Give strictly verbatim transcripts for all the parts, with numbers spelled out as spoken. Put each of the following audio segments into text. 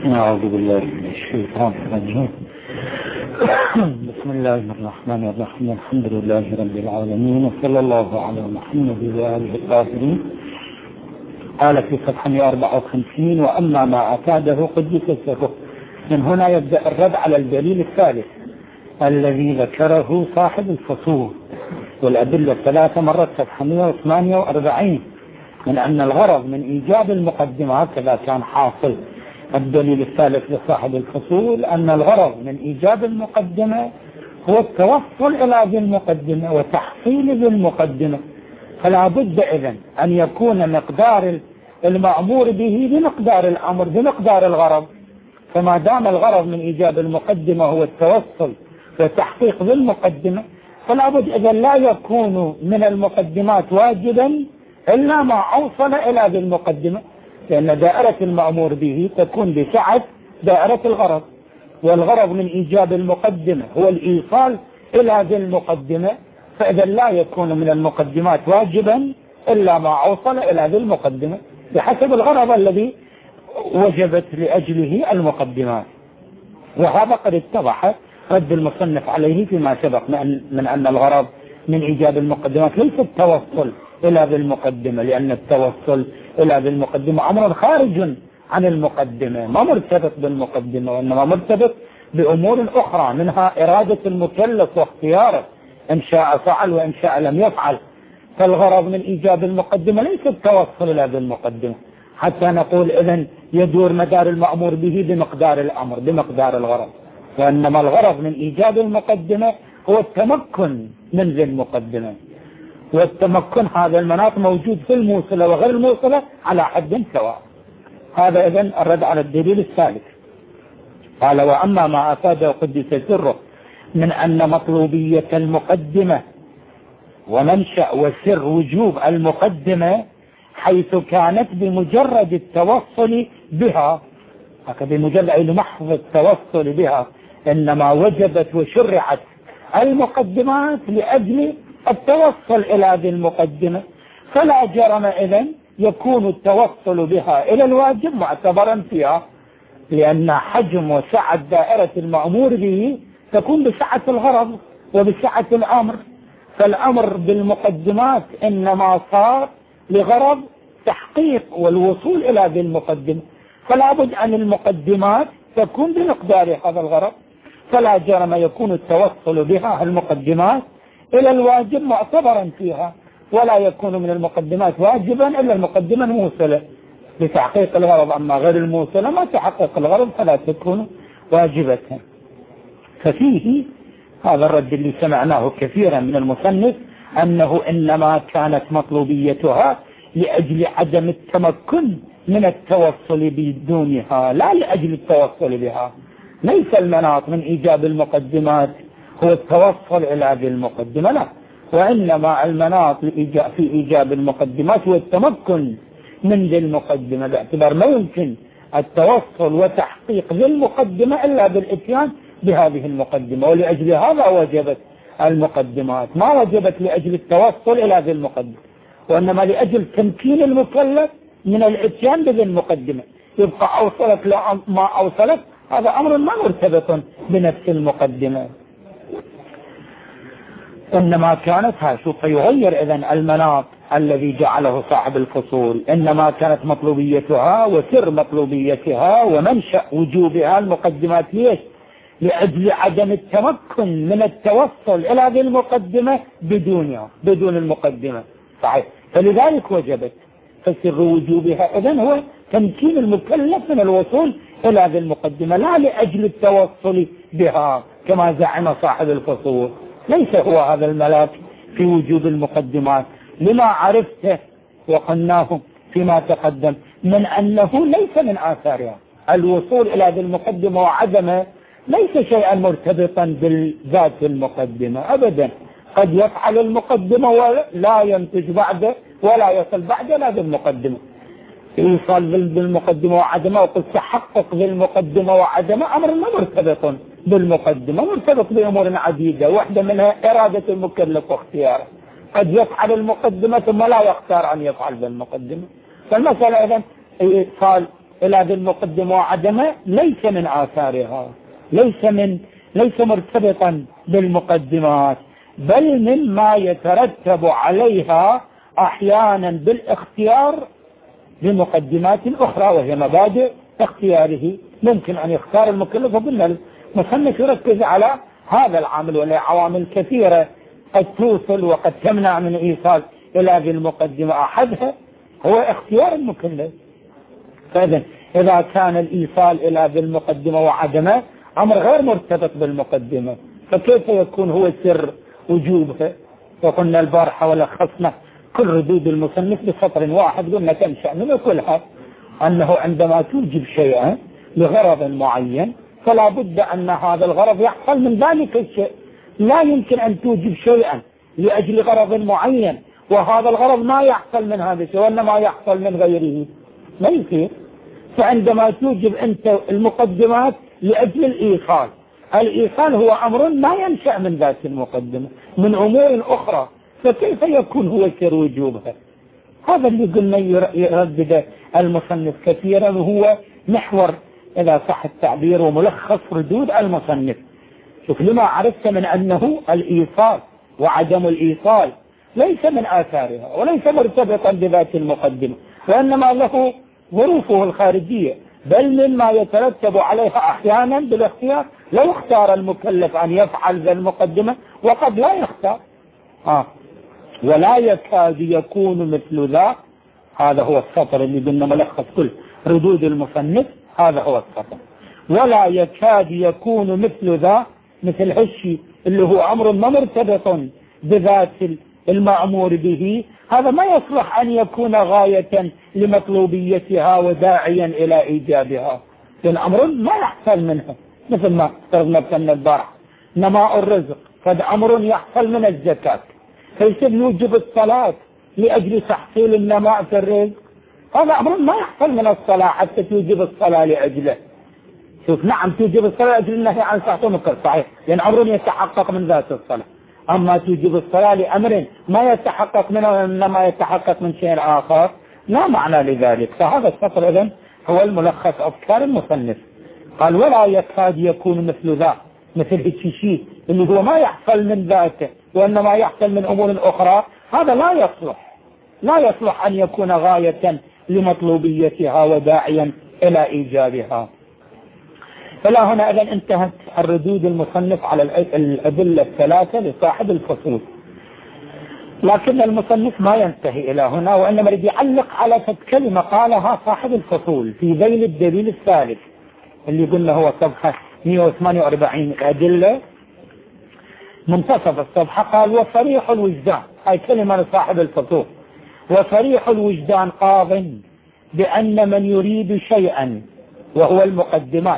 أعوذ بالله من الشيطان الرجيم. بسم الله الرحمن الرحيم. الحمد لله رب العالمين، وصلى الله على محمد وآله الطاهرين. قال في صفحة مئة وأربعة وخمسين: وأما ما أفاده قدس سره. من هنا يبدأ الرد على الدليل الثالث الذي ذكره صاحب الفصول، والأدلة الثلاثة مرت صفحة مئة وثمانية وأربعين، من أن الغرض من إيجاب المقدمة كذا كان حاصل. الدليل الثالث لصاحب الفصول أن الغرض من إيجاب المقدمة هو التوصل إلى ذي المقدمة وتحصيل ذي المقدمة، فلا بد إذن أن يكون مقدار المأمور به بمقدار الأمر بمقدار الغرض. فما دام الغرض من إيجاب المقدمة هو التوصل وتحقيق ذي المقدمة، فلا بد إذن لا يكون من المقدمات واجبا إلا ما أوصل إلى ذي المقدمة، لأن دائرة المأمور به تكون بسعة دائرة الغرض، والغرض من إيجاب المقدمة هو الإيصال إلى ذي المقدمة، فإذا لا يكون من المقدمات واجبا إلا ما أوصل إلى ذي المقدمة بحسب الغرض الذي وجبت لأجله المقدمات. وهذا قد اتضح رد المصنف عليه فيما سبق من أن الغرض من إيجاب المقدمات ليس التوصل إلى ذي المقدمة، لأن التوصل إلى ذي المقدمة أمر خارج عن المقدمة ما مرتبط بالمقدمة، وإنما مرتبط بأمور أخرى، منها إرادة المكلف واختياره، إن شاء فعل وإن شاء لم يفعل. فالغرض من إيجاب المقدمة ليس التوصل إلى ذي المقدمة حتى نقول إذن يدور مدار المأمور به بمقدار الأمر بمقدار الغرض، وإنما الغرض من إيجاب المقدمة هو التمكن من ذي المقدمة، والتمكن هذا المناط موجود في الموصلة وغير الموصلة على حد سواء. هذا إذن الرد على الدليل الثالث. قال: وأما ما أفاده قدس سره من أن مطلوبية المقدمة ومنشأ وسر وجوب المقدمة حيث كانت بمجرد التوصل بها، بمجرد أي محض التوصل بها، إنما وجبت وشرعت المقدمات لأجل التوصل إلى ذي المقدمة، فلا جرم إذن يكون التوصل بها إلى الواجب معتبرا فيها، لأن حجم وسعة دائرة المأمور به تكون بسعة الغرض وبسعة الأمر، فالأمر بالمقدمات إنما صار لغرض تحقيق والوصول إلى ذي المقدمة، فلا بد أن المقدمات تكون بمقدار هذا الغرض، فلا جرم يكون التوصل بها المقدمات إلى الواجب معتبرا فيها، ولا يكون من المقدمات واجبا إلا المقدمة الموصلة لتحقيق الغرض، أما غير الموصلة ما تحقق الغرض فلا تكون واجبة. ففيه هذا الرد اللي سمعناه كثيرا من المصنف، أنه إنما كانت مطلوبيتها لأجل عدم التمكن من التوصل بدونها، لا لأجل التوصل بها. ليس المناط من إيجاب المقدمات هو التوصل إلى ذي المقدمة، لا، وإنما المناط في إيجاب المقدمات هو التمكن من ذي المقدمة، باعتبار ما يمكن التوصل وتحقيق ذي المقدمة إلا بالإتيان بهذه المقدمة، ولأجل هذا وجبت المقدمات، ما وجبت لأجل التوصل إلى ذي المقدمة، وإنما لأجل تمكين المكلف من الإتيان بذي المقدمة. يبقى أوصلت لا ما أوصلت، هذا أمر ما مرتبط بنفس المقدمة، إنما كانت هاشو. فيغير إذن المناط الذي جعله صاحب الفصول، إنما كانت مطلوبيتها وسر مطلوبيتها ومنشأ وجوبها المقدمات. ليش؟ لأجل عدم التمكن من التوصل إلى ذي المقدمة بدونها بدون المقدمة، صحيح، فلذلك وجبت. فسر وجوبها إذن هو تمكين المكلف من الوصول إلى ذي المقدمة، لا لأجل التوصل بها كما زعم صاحب الفصول. ليس هو هذا الملاك في وجوب المقدمات، لما عرفته وقلناه فيما تقدم من أنه ليس من آثارها الوصول إلى ذي المقدمة وعدمه، ليس شيئا مرتبطا بالذات المقدمة أبدا. قد يفعل المقدمة ولا ينتج بعده ولا يصل بعده لا ذي المقدمة، يوصل بالمقدمة وعدمه، وقد تحقق بالمقدمة وعدمه أمر ما مرتبط بالمقدمة، مرتبط بأمور عديدة، واحدة منها إرادة المكلف واختياره. قد يفعل المقدمة ثم لا يختار أن يفعل بالمقدمة، فالمسألة إذن قال إلى ذي المقدمة وعدمه ليس من آثارها، ليس من ليس مرتبطا بالمقدمات، بل مما يترتب عليها أحيانا بالاختيار بمقدمات أخرى وهي مبادئ اختياره. ممكن أن يختار المكلف، وقلنا المصنف يركز على هذا العامل، ولا عوامل كثيرة قد توصل وقد تمنع من إيصال إلى ذي المقدمة. أحدها هو اختيار المكلف. فإذا إذا كان الإيصال إلى ذي المقدمة وعدمه أمر غير مرتبط بالمقدمة، فكيف يكون هو سر وجوبها؟ وقلنا البارحة ولخصنا كل ردود المصنف بسطر واحد، قلنا تنشأ من كلها أنه عندما توجب شيئا لغرض معين فلا بد أن هذا الغرض يحصل من ذلك الشيء. لا يمكن أن توجب شيئا لأجل غرض معين وهذا الغرض ما يحصل من هذا الشيء وإنما يحصل من غيره، ما يصير. فعندما توجب أنت المقدمات لأجل الإيصال، الإيصال هو أمر ما ينشأ من ذات المقدمة، من أمور أخرى، فكيف يكون هو سر وجوبها؟ هذا اللي قلنا يردد المصنف كثيرا، وهو محور إذا صح التعبير وملخص ردود المصنف. شوف، لما عرفت من أنه الإيصال وعدم الإيصال ليس من آثارها وليس مرتبطا بذات المقدمة، وإنما له ظروفه الخارجية، بل مما يترتب عليها أحيانا بالاختيار. لو اختار المكلف أن يفعل ذا المقدمة وقد لا يختار. آه. ولا يكاد يكون مثل ذا، هذا هو السطر اللي قلنا ملخص كل ردود المصنف، هذا هو السطر. ولا يكاد يكون مثل ذا، مثل هالشيء اللي هو أمر ما مرتبط بذات المأمور به، هذا ما يصلح أن يكون غاية لمطلوبيتها وداعيا إلى إيجابها، لأن أمر ما يحصل منها. مثل ما افترضنا بسنة البارحة نماء الرزق، فهذا أمر يحصل من الزكاة، فيصير يوجب الصلاة لأجل تحصيل النماء في الرزق، هذا أمر ما يحصل من الصلاة حتى توجب الصلاة لأجله. شوف، نعم توجب الصلاة لأجل النهي عن صلاة مكر، صحيح، لأن أمر يتحقق من ذات الصلاة. أما توجب الصلاة لأمر ما يتحقق منه إنما يتحقق من شيء آخر، لا معنى لذلك. فهذا السطر إذن هو الملخص أفكار المصنف. قال ولا يكاد يكون مثل ذا، مثل الشيء اللي هو ما يحصل من ذاته وإنما يحصل من أمور أخرى، هذا لا يصلح لا يصلح أن يكون غاية لمطلوبيتها وداعيا إلى إيجابها. فلا هنا إذن انتهت الردود المصنف على الأدلة الثلاثة لصاحب الفصول، لكن المصنف ما ينتهي إلى هنا، وإنما يريد يعلق على كلمة قالها صاحب الفصول في ذيل الدليل الثالث اللي قلنا هو صفحة مئة وثمانية وأربعين الأدلة منتصف الصفحة. قال وصريح الوجدان، هاي كلمة لصاحب الفصول، وصريح الوجدان قاض بأن من يريد شيئا وهو المقدمات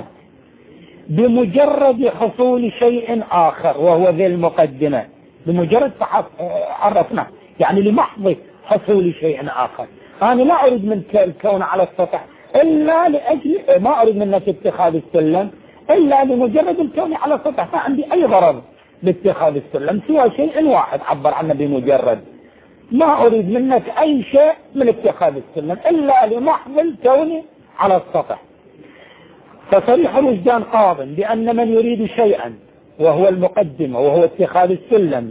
بمجرد حصول شيء آخر وهو ذي المقدمة، بمجرد عرفنا يعني لمحض حصول شيء آخر. أنا لا أريد من الكون على السطح إلا لأجل، ما أريد منك اتخاذ السلم إلا لمجرد الكون على السطح، ما عندي أي غرض باتخاذ السلم سوى شيء واحد عبر عنه بمجرد، ما أريد منك أي شيء من اتخاذ السلم إلا لمحض الكون على السطح. فصريح الوجدان قاض بأن من يريد شيئا وهو المقدمة وهو اتخاذ السلم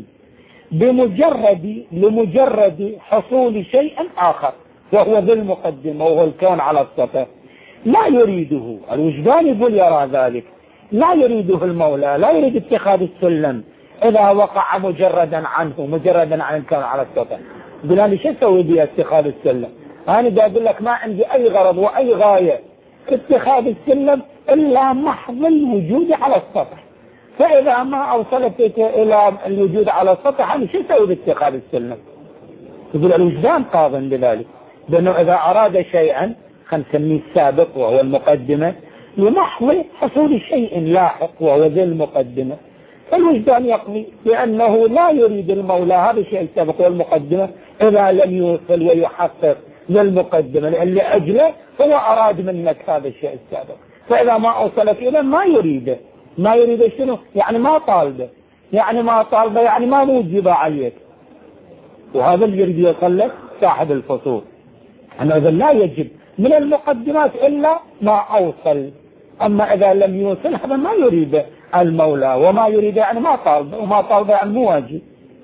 بمجرد لمجرد حصول شيء آخر وهو ذي المقدمة وهو الكون على السطح، لا يريده الوجدان، يقول يرى ذلك، لا يريده المولى، لا يريد اتخاذ السلم إذا وقع مجردا عنه، مجردا عن الكون على السطح. يقول أنا شو أسوي بي اتخاذ السلم؟ أنا دا أقول لك ما عندي أي غرض وأي غاية اتخاذ السلم إلا محض الوجود على السطح، فإذا ما أوصلت إلى الوجود على السطح أنا شو أسوي باتخاذ السلم؟ يقول الوجدان قاض بذلك، لأنه إذا أراد شيئا خلينا نسميه السابق وهو المقدمة لمحض حصول شيء لاحق وهو ذي المقدمة، فالوجدان يقضي بأنه لا يريد المولى هذا الشيء السابق والمقدمة إذا لم يوصل ويحقق ذي المقدمة، لأن لأجله هو أراد منك هذا الشيء السابق، فإذا ما أوصلت إليه ما يريده، ما يريده شنو؟ يعني ما طالبه، يعني ما طالبه يعني ما موجب عليك. وهذا اللي يريد يصلك صاحب الفصول، أنه إذا لا يجب من المقدمات إلا ما أوصل. أما إذا لم يوصل هذا ما يريد المولى، وما يريد يعني ما طالب، وما طالب يعني مو واجب.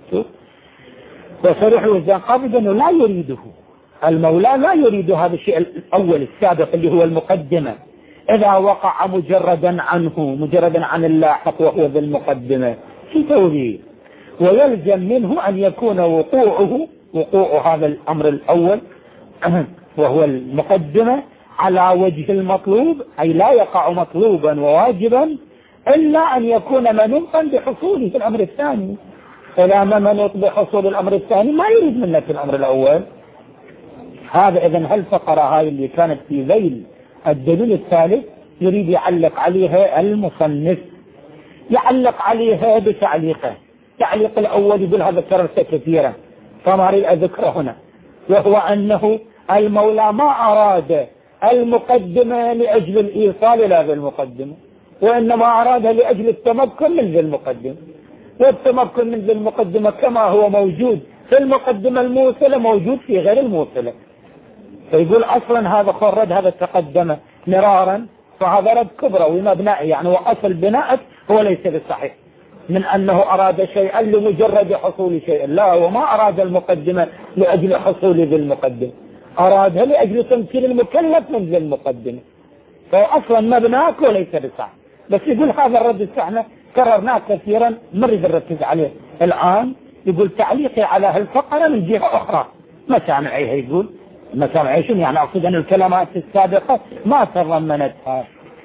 وصريح الوجدان قابض أنه لا يريده المولى، لا يريد هذا الشيء الأول السابق اللي هو المقدمة. إذا وقع مجردا عنه، مجردا عن اللاحق وهو ذي المقدمة في توحيد، ويلزم منه أن يكون وقوعه وقوع هذا الأمر الأول وهو المقدمة على وجه المطلوب، أي لا يقع مطلوبا وواجبا إلا أن يكون منوطا بحصوله في الأمر الثاني. إذا ما منوط بحصول الأمر الثاني ما يريد منك في الأمر الأول. هذا إذن هالفقرة هاي اللي كانت في ذيل الدليل الثالث يريد يعلق عليها المصنف، يعلق عليها بتعليقه. تعليق الأول يقول هذا كررته كثيرا فما أريد أذكره هنا، وهو أنه المولى ما أراد المقدمة لأجل الإيصال إلى ذي المقدمة، وإنما أرادها لأجل التمكن من ذي المقدمة. والتمكن من ذي المقدمة كما هو موجود في المقدمة الموصلة موجود في غير الموصلة. فيقول أصلا هذا خرج هذا تقدم مرارا، فهذا رد كبروي مبنائي، يعني وأصل بناءك هو ليس بالصحيح من أنه أراد شيئا لمجرد حصول شيء، لا، وما أراد المقدمة لأجل حصول ذي المقدمة، أرادها لأجل تمكين المكلف من ذي المقدمة، فأصلا مبناك وليس بالصحيح. بس يقول هذا الرد السحنة كررناه كثيرا، مريد نركز عليه الآن. يقول تعليقي على هالفقرة من جهة أخرى مسامعيها، يقول مسامعي شنو يعني؟ أقصد أن الكلمات السابقة ما تضمنتها.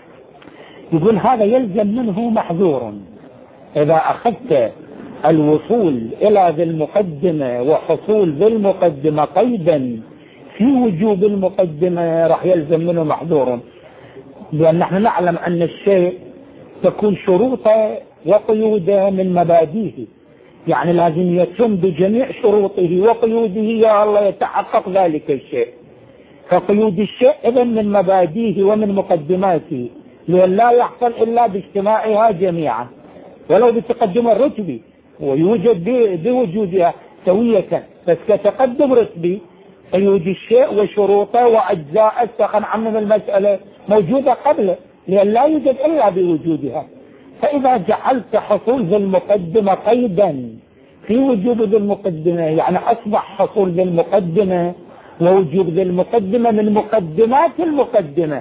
يقول هذا يلزم منه محذور إذا أخذت الوصول إلى ذي المقدمة وحصول ذي المقدمة قيدا في وجوب المقدمة راح يلزم منه محذور، لأن نحن نعلم أن الشيء تكون شروطه وقيوده من مبادئه، يعني لازم يتم بجميع شروطه وقيوده يا الله يتحقق ذلك الشيء. فقيود الشيء إذن من مبادئه ومن مقدماته، لأن لا يحصل إلا باجتماعها جميعا ولو بتقدم الرتبي، ويوجد بوجودها سوية، بس كتقدم رتبي قيود الشيء وشروطه وأجزاء السخن عمم المسألة موجودة قبله، لأن لا يوجد إلا بوجودها. فإذا جعلت حصول ذي المقدمة قيدا في وجوب ذي المقدمة، يعني أصبح حصول ذي المقدمة ووجوب ذي المقدمة من مقدمات المقدمة،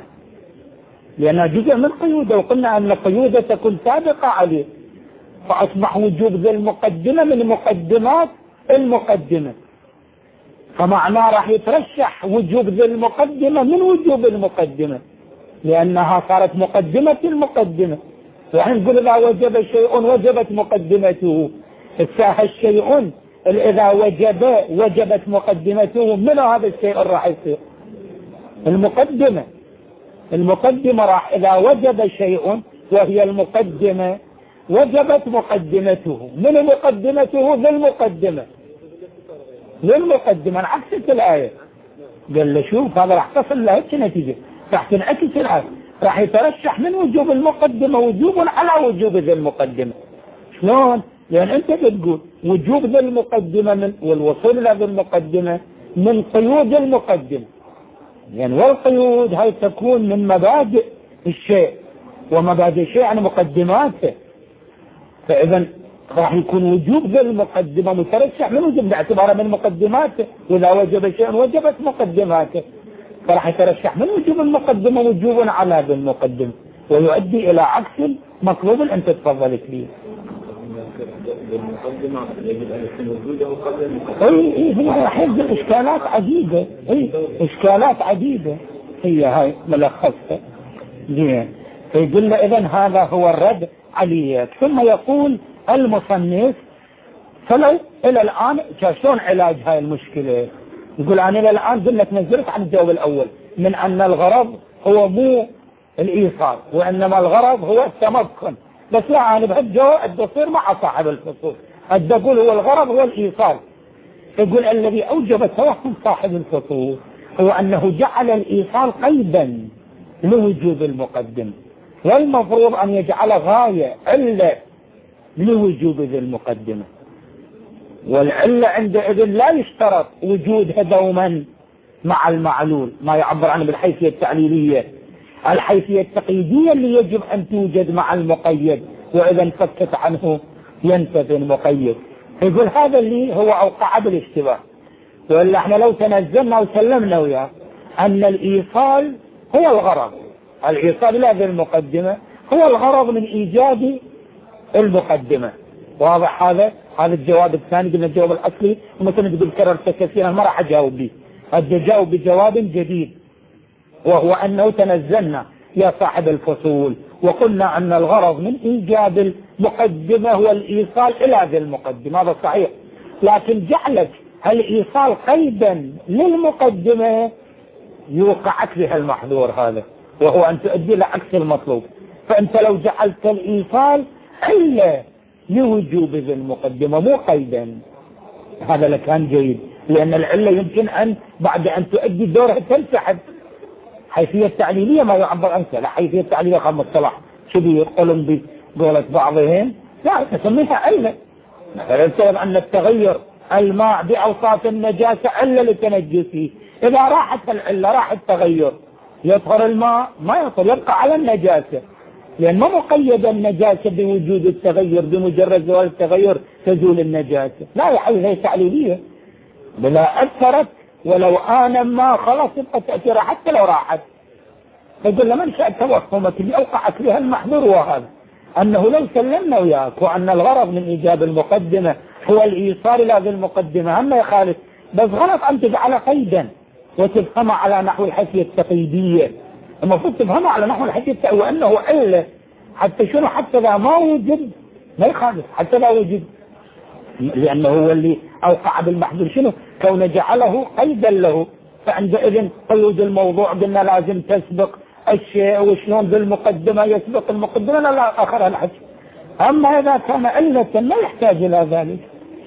لأنها جزء من قيوده، وقلنا أن قيوده تكون سابقة عليه، فأصبح وجوب ذي المقدمة من مقدمات المقدمة، فمعناه راح يترشح وجوب ذي المقدمة من وجوب المقدمة، لأنها صارت مقدمة المقدمة. يعني نقول إذا وجب شيء وجبت مقدمته، الساحة الشيء إذا وجب وجبت مقدمته، من هذا الشيء راح يصير المقدمة. المقدمة راح إذا وجب شيء وهي المقدمة وجبت مقدمته، من مقدمته للمقدمة للمقدمة عكس الآية. قال له شوف هذا راح تصل له نتيجة، راح تنعكس الآية، راح يترشح من وجوب المقدمة وجوب على وجوب ذي المقدمة. شلون؟ لأن أنت بتقول وجوب ذي المقدمة من والوصول إلى ذي المقدمة من قيود المقدمة، يعني والقيود هاي تكون من مبادئ الشيء، ومبادئ الشيء يعني مقدماته، فإذا راح يكون وجوب ذي المقدمة مترشح من وجوب باعتباره من مقدماته، وإذا وجب شيء وجبت مقدماته، فراح يترشح من وجوب المقدمة وجوبا على ذي المقدمة، ويؤدي إلى عكس المطلوب اللي أنت تفضلت به. المقدمة يجب أن يكون وجوده قبل المقدمة. اي اي هي راح يبدأ إشكالات عديدة، اي إشكالات عديدة هي هاي ملخصها. زين، فيقول له إذن هذا هو الرد عليك. ثم يقول المصنف فلو إلى الآن شلون علاج هاي المشكلة؟ يقول أنا إلى الآن قلنا تنزلت عن الجواب الأول من أن الغرض هو مو الإيصال وإنما الغرض هو التمكن، بس لا أنا بهالجواب أدى أصير مع صاحب الفصول، أدى أقول هو الغرض هو الإيصال. يقول الذي أوجب توهم صاحب الفصول هو أنه جعل الإيصال قيدا لوجوب المقدمة، والمفروض أن يجعل غاية علة لوجوب ذي المقدمة، والعلة عندئذ لا يشترط وجودها دوما مع المعلول، ما يعبر عنه بالحيثية التعليلية. الحيثية التقييدية اللي يجب أن توجد مع المقيد، وإذا انفكت عنه ينتفي المقيد. يقول هذا اللي هو أوقع بالاشتباه. وإلا احنا لو تنزلنا وسلمنا وياه أن الإيصال هو الغرض، الإيصال إلى هذه المقدمة هو الغرض من إيجاد المقدمة. واضح هذا؟ هذا الجواب الثاني. قلنا الجواب الأصلي ومثلا تقول كررت كثيرا ما راح أجاوب به، أجاوب بجواب جديد، وهو أنه تنزلنا يا صاحب الفصول وقلنا أن الغرض من إيجاد المقدمة هو الإيصال إلى هذه المقدمة. هذا صحيح، لكن جعلت الإيصال قيدا للمقدمة يوقعك بها المحظور هذا، وهو أن تؤدي إلى عكس المطلوب. فأنت لو جعلت الإيصال إلا لوجوب ذي المقدمة مو قيدا، هذا لكان جيد، لأن العلة يمكن أن بعد أن تؤدي دورها تنسحب. حيثية التعليلية ما يعبر عنها، لا حيثية التعليلية خم الصلاح شو بيقولون بقولة بعضهم، لا تسميها علة. مثلا تقول أن التغير الماء بأوصاف النجاسة علة لتنجسه، إذا راحت العلة راح التغير، يطهر الماء ما يطهر، يبقى على النجاسة، لأن ما مقيد النجاسة بوجود التغير، بمجرد زوال التغير تزول النجاسة. لا يا حيثية تعليلية بلا أثرت ولو آنا ما خلاص يبقى تأثيرها حتى لو راحت. فقل لمن شاء توهمك اللي أوقعت بها المحظور وهذا أنه لو سلمنا وياك وأن الغرض من إيجاب المقدمة هو الإيصال إلى هذه المقدمة، هم يخالف، بس غلط أن تجعل قيدا وتفهم على نحو الحيثية التقييدية. المفروض تفهم على نحو الحيثية التقييدية وأنه علة، حتى شنو حتى ذا ما وجد ما يخالف، حتى لا وجد، لأنه هو اللي أوقع بالمحظور شنو كون جعله قيدا له. فعندئذ قيود الموضوع قلنا لازم تسبق الشيء، وشلون بالمقدمة يسبق المقدمة لا لا آخرها الحج. أما إذا كان علة ما يحتاج إلى ذلك.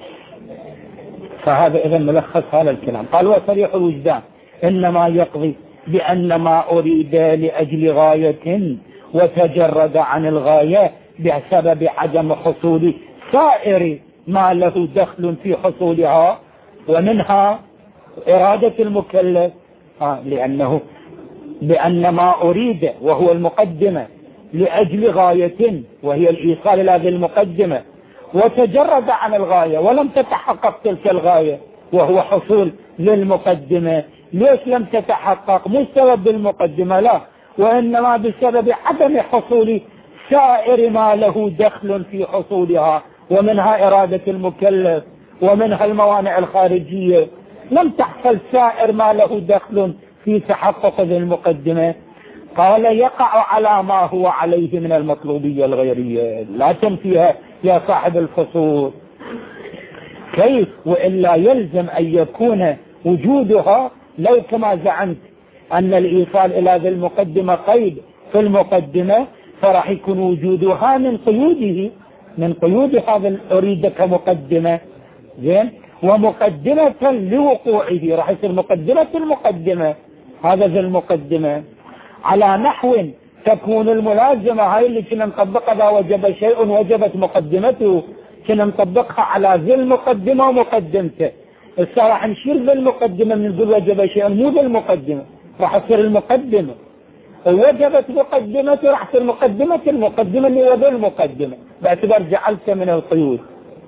فهذا إذا ملخص هذا الكلام. قال وصريح الوجدان إنما يقضي بأن ما أريد لأجل غاية وتجرد عن الغاية بسبب عدم حصول سائر ما له دخل في حصولها، ومنها إرادة المكلف، آه لأنه بأن ما أريد وهو المقدمة لأجل غاية وهي الإيصال إلى هذه المقدمة، وتجرد عن الغاية ولم تتحقق تلك الغاية وهو حصول للمقدمة. ليش لم تتحقق؟ مش سبب المقدمة لا، وإنما بسبب عدم حصول سائر ما له دخل في حصولها، ومنها إرادة المكلف، ومنها الموانع الخارجية. لم تحصل سائر ما له دخل في تحقق ذي المقدمة. قال يقع على ما هو عليه من المطلوبية الغيرية، لا تنفيها يا صاحب الفصول. كيف؟ وإلا يلزم أن يكون وجودها، لو كما زعمت أن الإيصال إلى ذي المقدمة قيد في المقدمة، فراح يكون وجودها من قيوده، من قيود هذا أريد كمقدمة، زين، ومقدمة لوقوعه راح يصير مقدمة المقدمة، هذا ذي المقدمة على نحو تكون الملازمة هاي اللي كنا نطبقها إذا وجب شيء وجبت مقدمته، كنا نطبقها على ذي المقدمة ومقدمته. الساعة راح نشير ذي المقدمة من ذي وجب شيء، مو ذي المقدمة، راح تصير المقدمة وجبت مقدمته، راح تصير مقدمة المقدمة اللي هو ذي المقدمة باعتبار جعلت من القيود.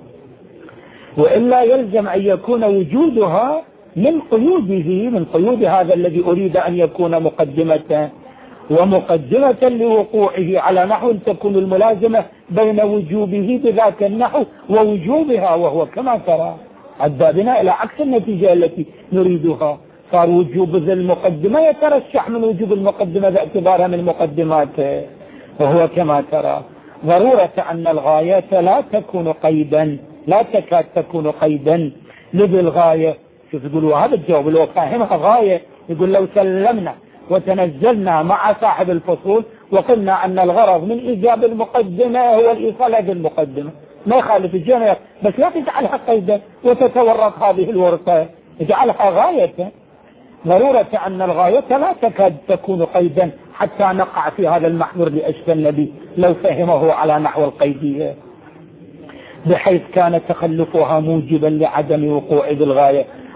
وإلا يلزم أن يكون وجودها من قيوده، من قيود هذا الذي أريد أن يكون مقدمة، ومقدمة لوقوعه على نحو تكون الملازمة بين وجوبه بذاك النحو ووجوبها، وهو كما ترى أدى بنا إلى عكس النتيجة التي نريدها. صار وجوب ذي المقدمة يترشح من وجوب المقدمة باعتبارها من مقدماته، وهو كما ترى. ضرورة أن الغاية لا تكون قيدا، لا تكاد تكون قيدا لذي الغاية. شوف يقولوا هذا الجواب لو فاهمها غاية، يقول لو سلمنا وتنزلنا مع صاحب الفصول وقلنا أن الغرض من إيجاب المقدمة هو الإيصال هذه المقدمة، ما يخالف الجميع، بس لا تجعلها قيدا وتتورط هذه الورطة، اجعلها غاية. ضرورة أن الغاية لا تكاد تكون قيدا حتى نقع في هذا المحظور لأشبه النبي لو فهمه على نحو القيدية، بحيث كان تخلفها موجبا لعدم وقوع ذي الغاية.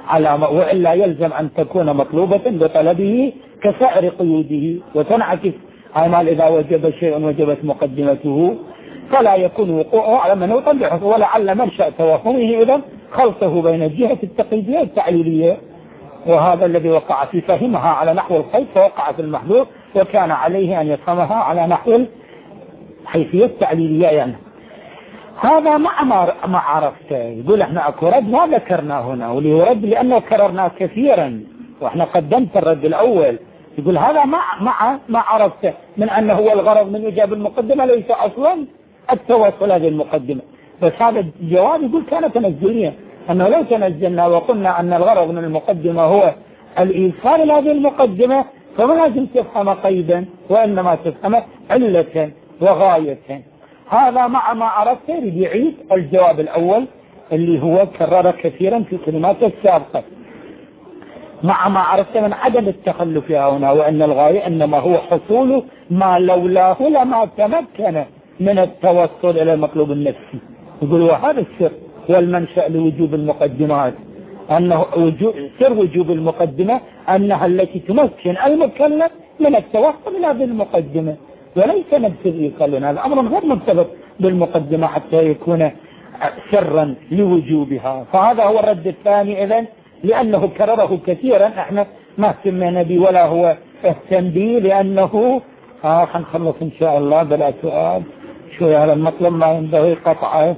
على وإلا يلزم أن تكون مطلوبة بطلبه كسائر قيوده، وتنعكس أعمال إذا وجب شيء وجبت مقدمته فلا يكون وقوعه على من يطلعه، ولعل منشأ توهمه إذا خلطه بين الجهة التقييدية والتعليلية، وهذا الذي وقع في فهمها على نحو الخيط فوقع في المحذور، وكان عليه أن يفهمها على نحو الحيثية التعليلية. يعني هذا مع ما عرفته. يقول احنا اكو رد ما ذكرنا هنا، واللي يرد لأنه كررناه كثيرا واحنا قدمت الرد الأول. يقول هذا مع مع ما عرفته من أنه هو الغرض من إيجاب المقدمة ليس أصلا التوصل هذه المقدمة، بس هذا الجواب يقول كان تنزليا، أنه لو تنزلنا وقلنا أن الغرض من المقدمة هو الإيصال لهذه المقدمة فما لازم تفهم قيدا، وإنما تفهم علة وغاية. هذا مع ما عرفته يعيد الجواب الأول اللي هو كرر كثيرا في كلماته السابقة، مع ما عرفته من عدم التخلف هنا، وأن الغاية إنما هو حصول ما لولاه لما تمكن من التوصل إلى المطلوب النفسي. يقول وهذا السر والمنشأ لوجوب المقدمات، أنه وجوب سر وجوب المقدمة أنها التي تمكن المكلف من التوصل إلى هذه المقدمة، وليس نفس الإيصال. هذا أمر غير مرتبط بالمقدمة حتى يكون سرا لوجوبها. فهذا هو الرد الثاني إذن، لأنه كرره كثيرا احنا ما اهتمنا به ولا هو اهتم به، لأنه آه حنخلص إن شاء الله بلا سؤال شوية هذا المطلب ما ينبغي قطعه.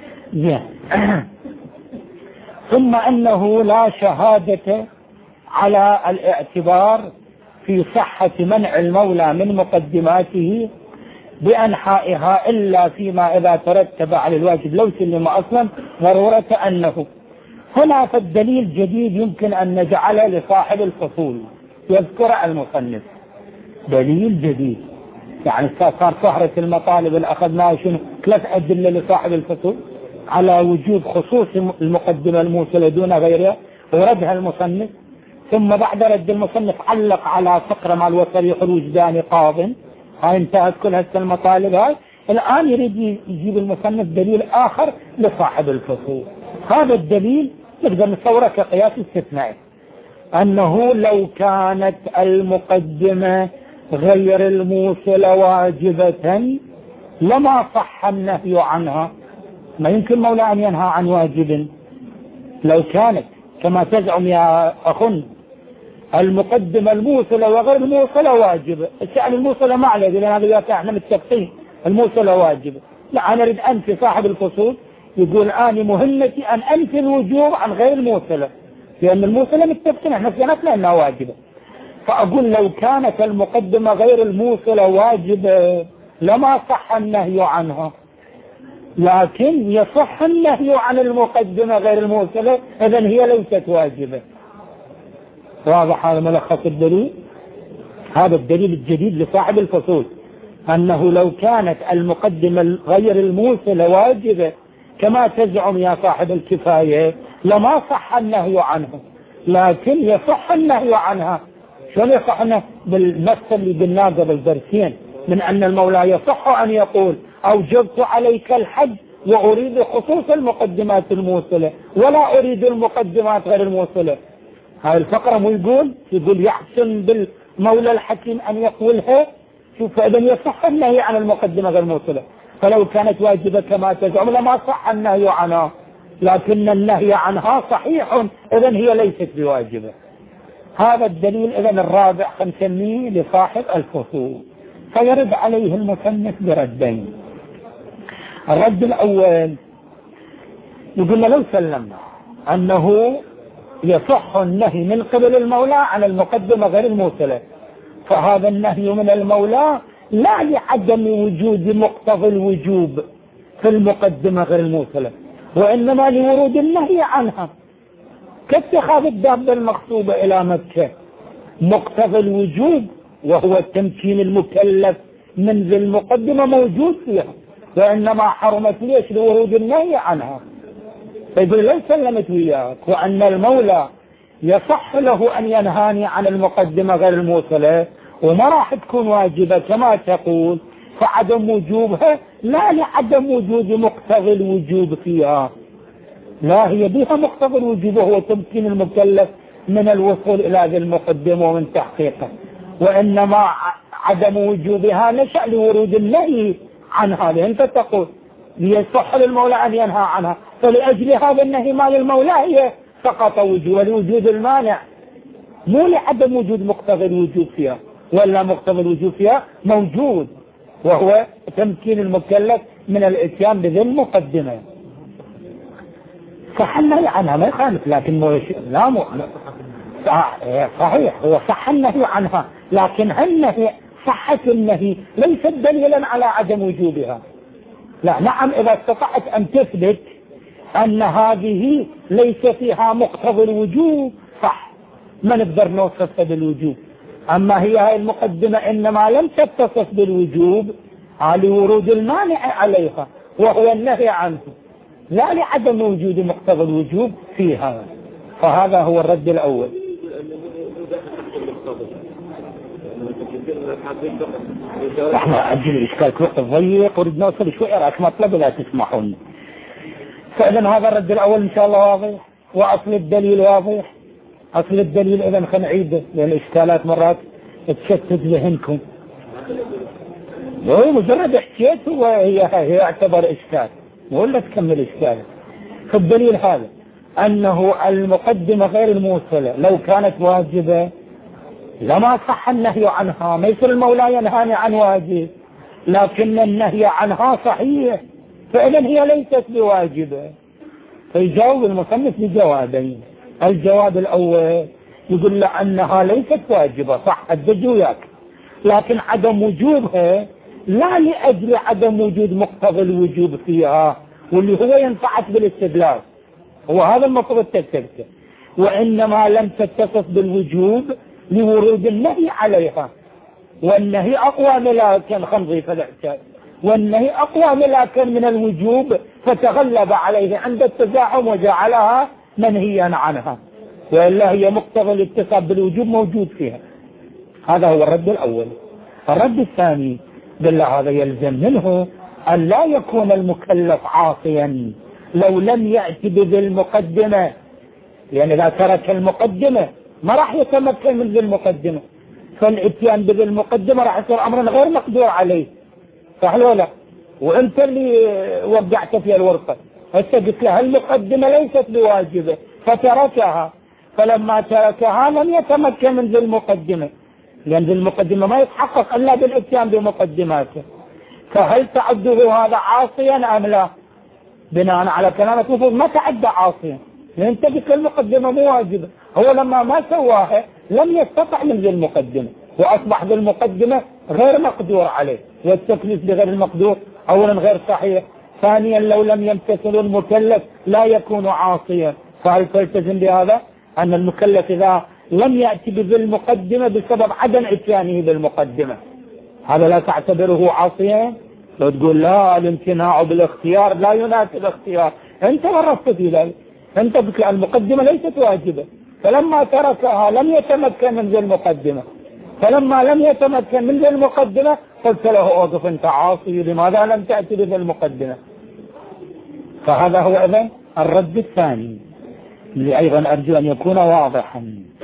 ثم أنه لا شهادة على الاعتبار في صحة منع المولى من مقدماته بأنحائها إلا فيما إذا ترتب على الواجب لو سلم أصلا ضرورة أنه. هنا فالدليل جديد يمكن أن نجعله لصاحب الفصول يذكر المصنف دليل جديد، يعني صار سهرة المطالب اللي أخذناها شنو ثلاث أدلة لصاحب الفصول على وجود خصوص المقدمة الموصلة دون غيرها وردها المصنف، ثم بعد رد المصنف علق على فقرة مع الوصريح الوجداني قاض. هاي انتهت كل هذه المطالب. هاي الآن يريد يجيب المصنف دليل آخر لصاحب الفصول. هذا الدليل نقدر نصوره كقياس استثنائي، أنه لو كانت المقدمة غير الموصلة واجبة لما صح النهي عنها. ما يمكن مولى أن ينهى عن واجب لو كانت كما تزعم يا أخن المقدمة الموصلة وغير الموصلة واجبة. الشأن الموصلة ما عليه، لأن هذا احنا متفقين الموصلة واجبة. لا، أنا أريد أنفي صاحب الفصول يقول أنا مهمتي أن أنفي الوجوب عن غير الموصلة، لأن الموصلة متفقين احنا سنتنا أنها واجبة. فأقول لو كانت المقدمة غير الموصلة واجبة لما صح النهي عنها، لكن يصح النهي عن المقدمة غير الموصلة، إذن هي ليست واجبة. واضح هذا ملخص الدليل. هذا الدليل الجديد لصاحب الفصول، أنه لو كانت المقدمة غير الموصلة واجبة كما تزعم يا صاحب الكفاية لما صح النهي عنها، لكن يصح النهي عنها. شلون يصح النهي؟ بالمثل اللي قلناه قبل درسين من أن المولى يصح أن يقول أوجبت عليك الحج وأريد خصوص المقدمات الموصلة ولا أريد المقدمات غير الموصلة. هاي الفقرة مو يقول يقول يحسن بالمولى الحكيم أن يقولها. شوف، فإذا يصح النهي عن المقدمة غير الموصلة، فلو كانت واجبة كما تزعم لما صح النهي عنها، لكن النهي عنها صحيح، إذن هي ليست بواجبة. هذا الدليل إذن الرابع نسميه لصاحب الفصول. فيرد عليه المصنف بردين. الرد الأول يقول لو سلمنا أنه يصح النهي من قبل المولى عن المقدمة غير الموصلة، فهذا النهي من المولى لا لعدم وجود مقتضى الوجوب في المقدمة غير الموصلة، وإنما لورود النهي عنها، كاتخاذ الدابة المخطوبة إلى مكة مقتضى الوجوب وهو التمكين المكلف من ذي المقدمة موجود فيها، وإنما حرمت ليش لورود النهي عنها. فيقول لو سلمت وياك وأن المولى يصح له أن ينهاني عن المقدمة غير الموصلة وما راح تكون واجبة كما تقول، فعدم وجوبها لا لعدم وجود مقتضى الوجوب فيها، لا، هي بها مقتضى الوجوب، وهو تمكين المكلف من الوصول إلى هذه المقدمة ومن تحقيقه، وإنما عدم وجوبها نشأ لورود النهي عن هذه. أنت تقول ليصح للمولى أن ينهى عنها، فلأجل هذا النهي ما للمولى هي سقط وجوب لوجود المانع، مو لعدم وجود مقتضى الوجوب فيها، ولا مقتضى الوجوب فيها موجود، وهو تمكين المكلف من الاتيان بذي المقدمة. صح النهي عنها ما يخالف، لكن مو لا مو صحيح، هو صح النهي عنها، لكن النهي صحة النهي ليست دليلا على عدم وجوبها. لا، نعم، إذا استطعت أن تثبت أن هذه ليس فيها مقتضى الوجوب صح، ما نقدر نوصف بالوجوب. أما هي هاي المقدمة إنما لم تتصف بالوجوب لورود المانع عليها وهو النهي عنه، لا لعدم وجود مقتضى الوجوب فيها. فهذا هو الرد الأول. احنا أجل الإشكال وقت ضيق ورد نوصل شوي راك مطلب لا تسمحون. فإذا هذا الرد الأول إن شاء الله واضح، وأصل الدليل واضح. أصل الدليل إذا خلينا نعيده، لأن الإشكالات مرات تشتت ذهنكم. هو مجرد احكيت وهي هي يعتبر إشكال، ولا تكمل إشكاله. فالدليل هذا أنه المقدمة غير الموصلة لو كانت واجبة لما صح النهي عنها، ما يصير المولى ينهاني عن واجب، لكن النهي عنها صحيح، فإذا هي ليست بواجبة. فيجاوب المصنف بجوابين. الجواب الأول يقول له أنها ليست واجبة، صح الدج وياك، لكن عدم وجوبها لا لأجل عدم وجود مقتضى الوجوب فيها، واللي هو ينفعك بالاستدلال، هو هذا المفروض تكتبته، وإنما لم تتصف بالوجوب لورود النهي عليها، والنهي أقوى ملاكا خمضي فالاعتاد، والنهي أقوى ملاكا من الوجوب فتغلب عليه عند التزاحم وجعلها منهيا عنها، وإلا هي مقتضى الاتصال بالوجوب موجود فيها. هذا هو الرد الأول. الرد الثاني قال هذا يلزم منه أن لا يكون المكلف عاصيا لو لم يأتي بذي المقدمة، يعني إذا ترك المقدمة ما راح يتمكن من ذي المقدمة، فالاتيان بذي المقدمة راح يصير أمرا غير مقدور عليه، صح ولا لا؟ وانت اللي وقعت فيها الورقة، هسه قلت له المقدمة ليست بواجبة فتركها، فلما تركها لم يتمكن من ذي المقدمة، لأن ذي المقدمة ما يتحقق إلا بالاتيان بمقدماته، فهل تعده هذا عاصيا أم لا؟ بناء على كلامك المفروض ما تعد عاصيا، لأن انت قلت المقدمة مو واجبة، هو لما ما سواها لم يستطع من ذي المقدمة، وأصبح ذي المقدمة غير مقدور عليه، والتكليف بغير المقدور أولا غير صحيح، ثانيا لو لم يمتثل المكلف لا يكون عاصيا. فهل تلتزم بهذا أن المكلف إذا لم يأتي بذي المقدمة بسبب عدم اتيانه بالمقدمة هذا لا تعتبره عاصيا؟ لو تقول لا الامتناع بالاختيار لا يناسب الاختيار، انت ورطت في ذلك، انت قلت المقدمة ليست واجبة، فلما تركها لم يتمكن من ذي المقدمة، فلما لم يتمكن من ذي المقدمة قلت له اوقف انت عاصي، لماذا لم تأتي بذي المقدمة؟ فهذا هو اذن الرد الثاني اللي ايضا ارجو ان يكون واضحا.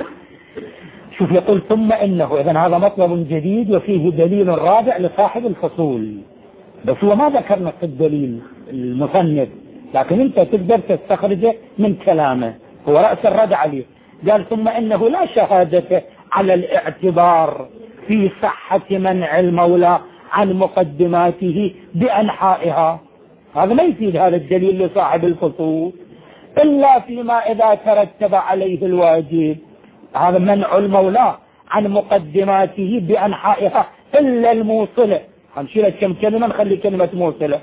شوف يقول ثم انه، اذن هذا مطلب جديد وفيه دليل رابع لصاحب الفصول، بس هو ما ذكر نص الدليل المصنف، لكن انت تقدر تستخرجه من كلامه، هو رأس الرد عليه. قال ثم انه لا شهادة على الاعتبار في صحة منع المولى عن مقدماته بأنحائها، هذا ما يفيد هذا الدليل لصاحب الفصول إلا فيما إذا ترتب عليه الواجب، هذا منع المولى عن مقدماته بأنحائها إلا الموصلة، هنشيل كم كلمة نخلي كلمة موصلة.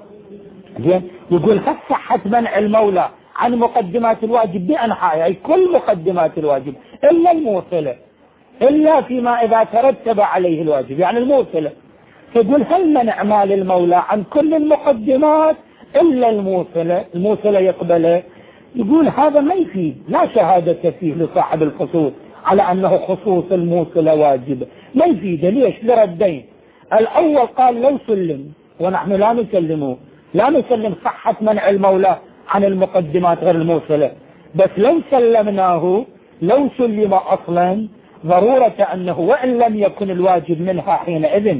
يقول هل صحة منع المولى عن مقدمات الواجب بأنحائها، أي كل مقدمات الواجب إلا الموصلة، إلا فيما إذا ترتب عليه الواجب يعني الموصلة. يقول هل منع مال المولى عن كل المقدمات إلا الموصلة، الموصلة يقبله؟ يقول هذا ما يفيد، لا شهادة فيه لصاحب الفصول على أنه خصوص الموصلة واجب، ما يفيد. ليش؟ لردين. الأول قال لو سلم ونحن لا نسلمه، لا نسلم صحة منع المولى عن المقدمات غير الموصلة. بس لو سلمناه، لو سلم أصلا، ضرورة أنه وإن لم يكن الواجب منها حينئذ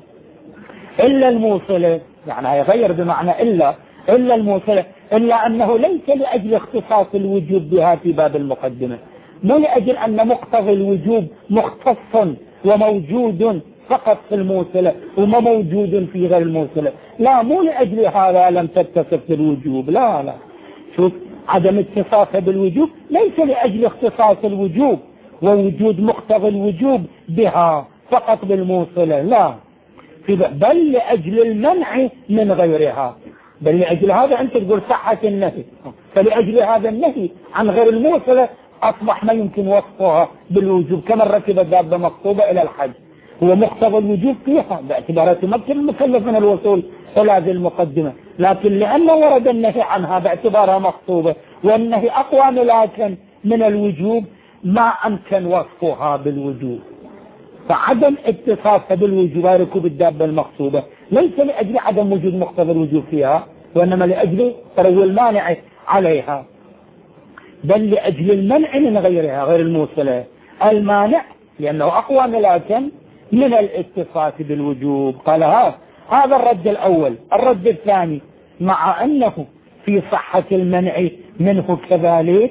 إلا الموصلة، يعني هي غير بمعنى إلا إلا الموصلة، إلا أنه ليس لأجل اختصاص الوجوب بها في باب المقدمة، مو لأجل أن مقتضى الوجوب مختص وموجود فقط في الموصلة وما موجود في غير الموصلة، لا، مو لأجل هذا لم تتصف بالوجوب، لا لا. شوف، عدم اتصافها بالوجوب ليس لأجل اختصاص الوجوب ووجود مقتضى الوجوب بها فقط بالموصلة، لا، بل لأجل المنع من غيرها. بل لأجل هذا أنت تقول صحة النهي، فلأجل هذا النهي عن غير الموصلة أصبح ما يمكن وصفها بالوجوب، كما ركب الدابة مقصوبة إلى الحج، هو مقتضى الوجوب فيها باعتبار تمكن المكلف من الوصول إلى هذه المقدمة، لكن لأنه ورد النهي عنها باعتبارها مقصوبة والنهي أقوى ملاكا من الوجوب ما أمكن وصفها بالوجوب. فعدم اتصافها بالوجوب ركوب الدابة المقصوبة ليس لأجل عدم وجود مقتضى الوجوب فيها، وإنما لأجل تروي المانع عليها، بل لأجل المنع من غيرها غير الموصلة، المانع لأنه أقوى ملاكا من الاتصاف بالوجوب. قال ها هذا الرد الأول. الرد الثاني، مع أنه في صحة المنع منه كذلك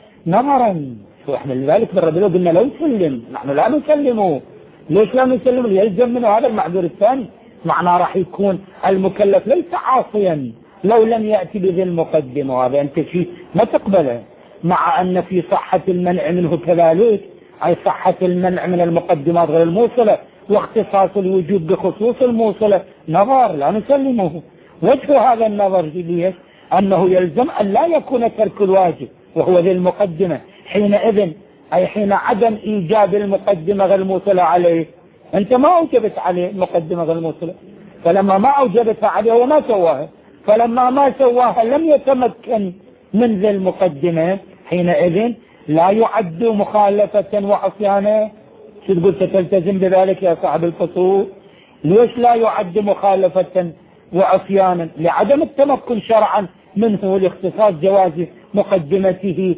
نظرا، شو احنا لذلك بالرد له قلنا لو سلم، نحن لا نسلمه. ليش لا نسلم؟ يلزم منه هذا المعذور الثاني، معناه راح يكون المكلف ليس عاصيا لو لم يأتي بذي المقدمة، وهذا أنت شيء ما تقبله. مع أن في صحة المنع منه كذلك، أي صحة المنع من المقدمات غير الموصلة واختصاص الوجود بخصوص الموصلة نظر لا نسلمه. وجه هذا النظر ليش؟ أنه يلزم أن لا يكون ترك الواجب وهو ذي المقدمة حينئذ، أي حين عدم إيجاب المقدمة غير الموصلة عليه. أنت ما أوجبت عليه المقدمة غير الموصلة، فلما ما أوجبتها عليه هو ما سواها، فلما ما سواها لم يتمكن من ذي المقدمة، حينئذ لا يعد مخالفة وعصيانا. شو تقول تلتزم بذلك يا صاحب الفصول؟ ليش لا يعد مخالفة وعصيانا؟ لعدم التمكن شرعا منه لاختصاص جواز مقدمته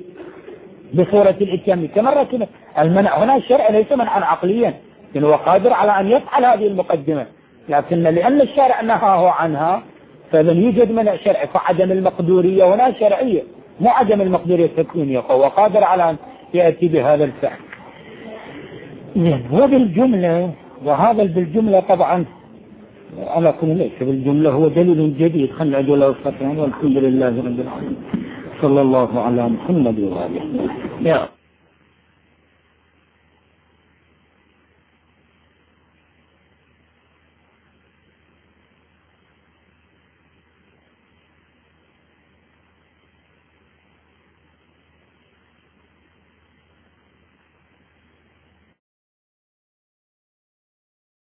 بصورة الاتيان. كما كده المنع هنا الشرع ليس منعا عقليا، لأنه هو قادر على أن يفعل هذه المقدمة، لكن لأن الشرع نهاه عنها فإذا يوجد منع شرعي، فعدم المقدورية هنا شرعية مو عدم المقدورية التكوينية، فهو قادر على أن يأتي بهذا الفعل. وبالجملة، وهذا بالجملة طبعا على كل ليس بالجملة هو دليل جديد، خلنا أقول والحمد لله رب العالمين، صلى الله على محمد وآله.